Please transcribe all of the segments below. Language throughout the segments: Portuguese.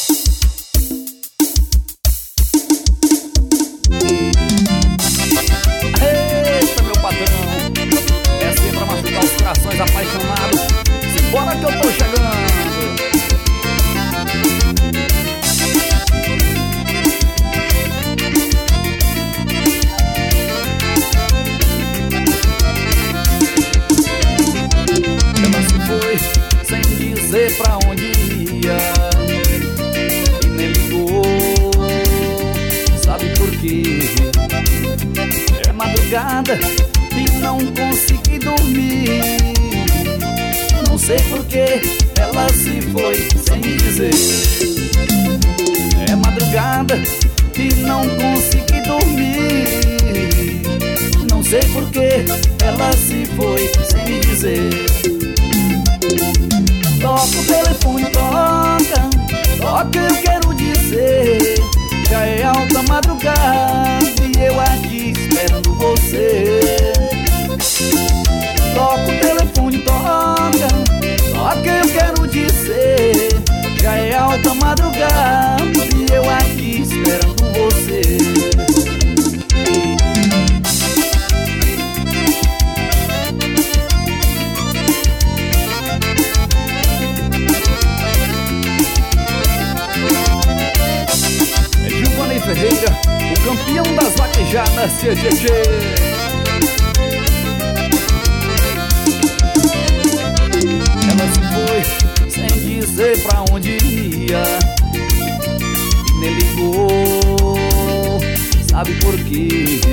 Eita, meu patrão, é assim pra machucar os corações apaixonados. Simbora que eu tô chegando. Ela se foi sem dizer pra onde ia e nem ligou, sabe por quê? É madrugada e não consegui dormir. Não sei por que ela se foi sem me dizer. É madrugada e não consegui dormir. Não sei por que ela se foi sem me dizer. Toca o telefone, toca, toca, eu quero dizer. Já é alta madrugada e eu aqui esperando você. Toca o telefone, toca, toca, eu quero dizer. Já é alta madrugada e eu aqui esperando você. Ferreira, o campeão das vaquejadas, CGG. Ela se foi sem dizer pra onde ia e nem ligou, sabe por quê?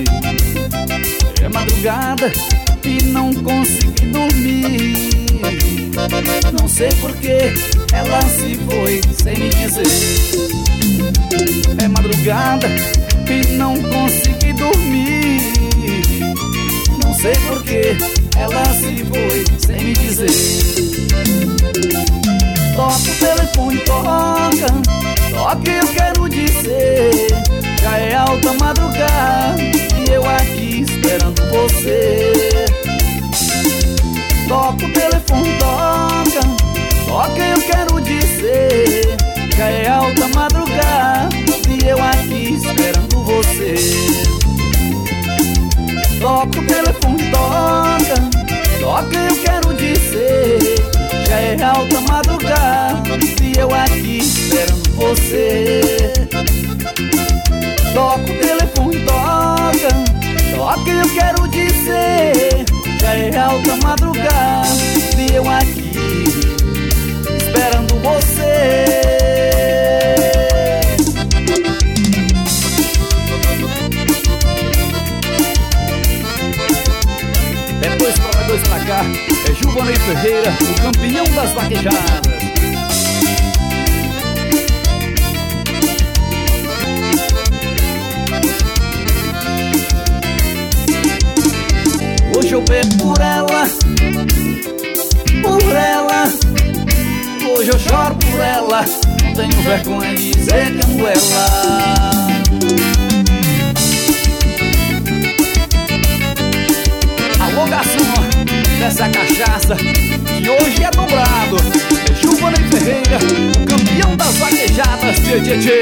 É madrugada e não consegui dormir. Não sei por que ela se foi sem me dizer. É madrugada e não consegui dormir. Não sei por que ela se foi sem me dizer. Toca o telefone, toca, toca, eu quero dizer. Já é alta madrugada e eu aqui esperando você. Toca o telefone, toca, toca, eu quero dizer. Já é alta madrugada e eu aqui esperando você. Toca o telefone, toca, toca, eu quero dizer. Já é alta madrugada e eu aqui esperando você. Toca o telefone, toca, toca, eu quero dizer. Já é alta madrugada e eu aqui esperando você. Dois pra cá, é Gilvanei Ferreira, o campeão das vaquejadas. Hoje eu bebo por ela, por ela. Hoje eu choro por ela, não tenho vergonha de dizer que amo ela. Alô, garçom, desce a cachaça, que hoje é dobrado. É Gilvanei Ferreira, o campeão das vaquejadas, tchê.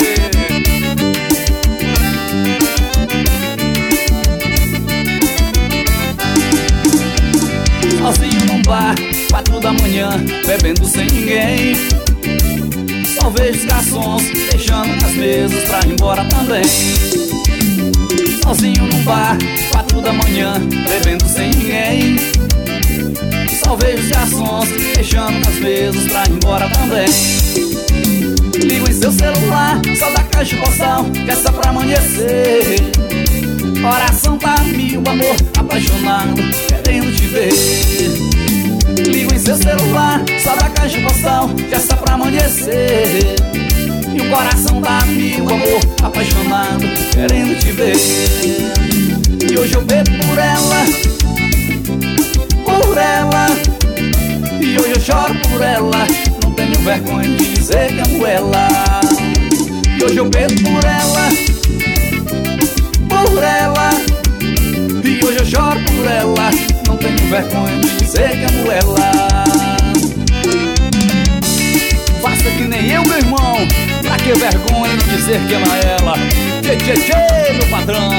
Sozinho num bar, 4 da manhã, bebendo sem ninguém. Só vejo os garçons deixando as mesas pra ir embora também. Sozinho num bar, 4 da manhã, bebendo sem ninguém. Só vejo os garçons deixando as mesas pra ir embora também. Ligo em seu celular, só da caixa postal, que essa pra amanhecer. Coração tá mil, amor apaixonado, querendo te ver. Ligo em seu celular, só da caixa postal, que essa pra amanhecer. E o coração tá mil, amor apaixonado, querendo te ver. E hoje eu bebo por ela, por ela. E hoje eu choro por ela, não tenho vergonha de dizer que amo ela. E hoje eu bebo por ela, por ela. E hoje eu choro por ela, não tenho vergonha de dizer que amo ela. Faça que nem eu, meu irmão, pra que ter vergonha de dizer que ama ela. Tchê, tchê, tchê, meu patrão.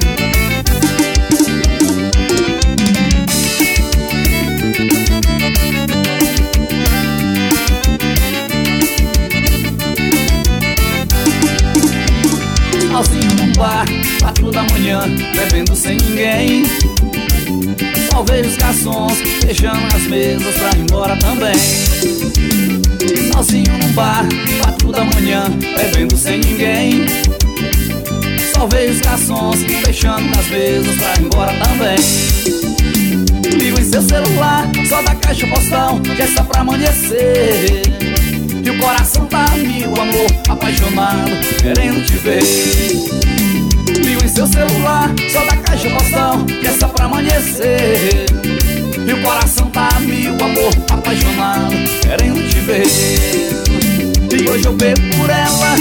Sozinho num bar, 4 da manhã, bebendo sem ninguém. Só vejo os garçons fechando as mesas pra ir embora também. Sozinho num bar, 4 da manhã, bebendo sem ninguém. Só vejo os garçons fechando as mesas pra ir embora também. Ligo em seu celular, só da caixa postal, já está pra amanhecer. E o coração tá a mil, amor, apaixonado, querendo te ver. Ligo em seu celular, só da caixa postal, já está pra amanhecer. E o coração tá a mil, amor, apaixonado, querendo te ver. E hoje eu bebo por ela,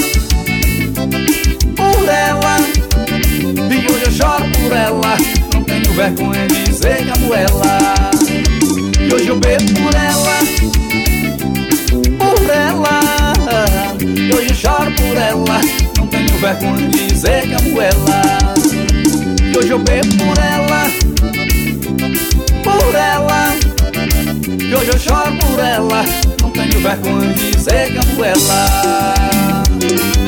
por ela. E hoje eu choro por ela, não tenho vergonha de dizer que amo ela. E hoje eu bebo por ela, por ela. E hoje eu choro por ela, não tenho vergonha de dizer que amo ela. E hoje eu bebo por ela, por ela. E hoje eu choro por ela, não tenho vergonha de dizer que amo ela.